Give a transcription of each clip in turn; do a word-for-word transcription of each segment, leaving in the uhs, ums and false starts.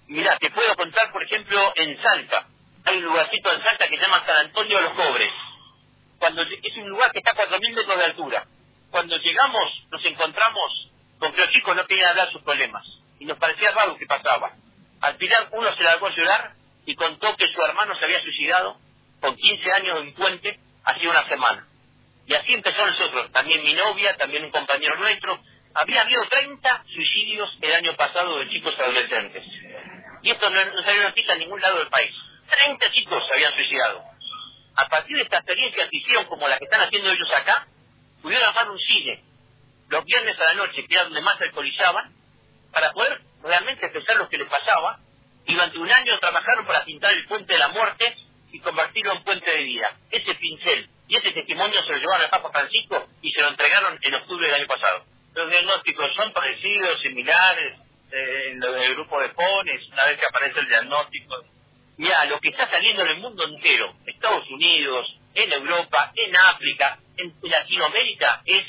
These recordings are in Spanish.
Mirá, te puedo contar, por ejemplo, en Salta. Hay un lugarcito en Salta que se llama San Antonio de los Cobres. Cuando, es un lugar que está a cuatro mil metros de altura. Cuando llegamos, nos encontramos con que los chicos no querían hablar sus problemas. Y nos parecía raro lo que pasaba. Al final uno se largó a llorar y contó que su hermano se había suicidado con quince años en Puente hacía una semana. Y así empezó nosotros, también mi novia, también un compañero nuestro. Había habido treinta suicidios el año pasado de chicos adolescentes. Y esto no, no salió noticia en ningún lado del país. treinta chicos se habían suicidado. A partir de esta experiencia que hicieron, como la que están haciendo ellos acá, pudieron armar un cine los viernes a la noche, que era donde más se alcoholizaban, para poder realmente expresar lo que les pasaba, y durante un año trabajaron para pintar el puente de la muerte y convertirlo en puente de vida. Ese pincel y ese testimonio se lo llevaron al Papa Francisco y se lo entregaron en octubre del año pasado. Los diagnósticos son parecidos, similares, eh, en lo del grupo de Pones, una vez que aparece el diagnóstico. Mira, lo que está saliendo en el mundo entero, Estados Unidos, en Europa, en África, en Latinoamérica, es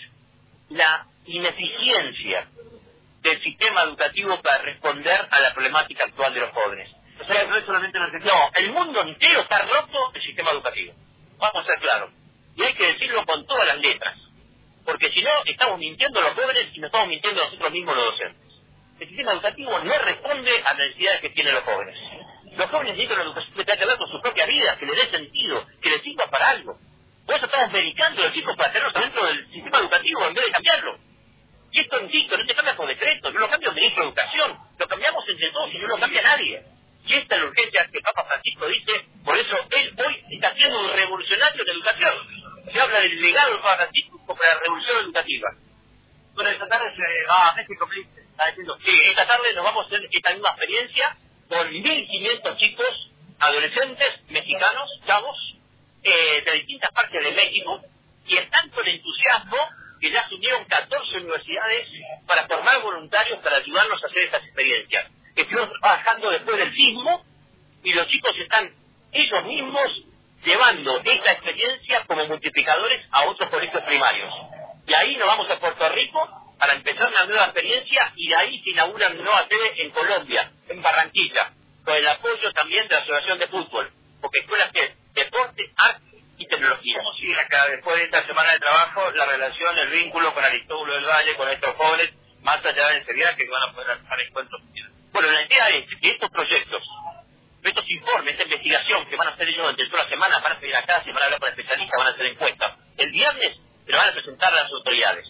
la ineficiencia del sistema educativo para responder a la problemática actual de los jóvenes. O sea, no es solamente una Argentina. No, el mundo entero está roto del sistema educativo. Vamos a ser claros. Y hay que decirlo con todas las letras. Porque si no, estamos mintiendo a los jóvenes y nos estamos mintiendo a nosotros mismos los docentes. El sistema educativo no responde a las necesidades que tienen los jóvenes. Los jóvenes necesitan una educación que tenga que ver con su propia vida, que les dé sentido, que les sirva para algo. Por eso estamos medicando a los chicos para tenerlos dentro del sistema educativo en vez de cambiarlo. Y esto, insisto, no se cambia por decreto, no lo cambia el ministro de Educación, lo cambiamos entre todos y no lo cambia nadie. Y esta es la urgencia que Papa Francisco dice, por eso él hoy está haciendo un revolucionario en educación. Se habla del legado del Papa Francisco como la revolución educativa. Bueno, esta tarde se va a México, está diciendo, sí, esta tarde nos vamos a hacer esta misma experiencia con mil quinientos chicos, adolescentes, mexicanos, chavos, eh, de distintas partes de México, y están con entusiasmo que ya se unieron catorce universidades para formar voluntarios para ayudarnos a hacer estas experiencias. Estuvimos trabajando después del sismo y los chicos están ellos mismos llevando esta experiencia como multiplicadores a otros colegios primarios. Y ahí nos vamos a Puerto Rico para empezar una nueva experiencia y de ahí se inaugura una nueva sede en Colombia, en Barranquilla, con el apoyo también de la Asociación de Fútbol, porque escuelas que deporte, arte y tecnología. ¿Cómo sigue acá, después de esta semana de trabajo, la relación, el vínculo con Aristóbulo del Valle, con estos jóvenes, más allá de enseguida que van a poder hacer encuentros? Bueno, la idea es que estos proyectos, estos informes, esta investigación que van a hacer ellos durante toda la semana, van a pedir acá, se van a hablar con especialistas, van a hacer encuestas. El viernes se lo van a presentar a las autoridades.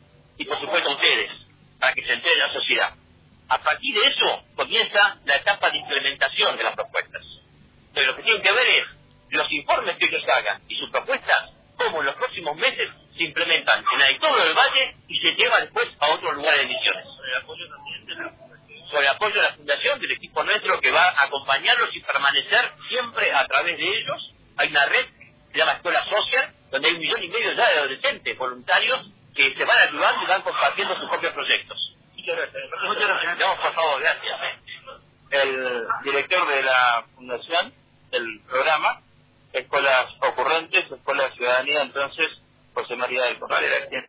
Y por supuesto a ustedes, para que se entere la sociedad. A partir de eso comienza la etapa de implementación de las propuestas. Pero lo que tienen que ver es los informes que ellos hagan y sus propuestas, cómo en los próximos meses se implementan en Aristóbulo del Valle y se lleva después a otros lugares de misiones. Sobre el apoyo también de la sobre el apoyo de la Fundación, del equipo nuestro que va a acompañarlos y permanecer siempre a través de ellos. Hay una red que se llama Escuela Social, donde hay un millón y medio ya de adolescentes voluntarios que se van ayudando y van compartiendo sus propios proyectos. Muchas gracias. Muchas gracias. No, por favor, gracias. El director de la Fundación, del programa, Escuelas Ocurrentes, Escuela de Ciudadanía, entonces, José María del Corral.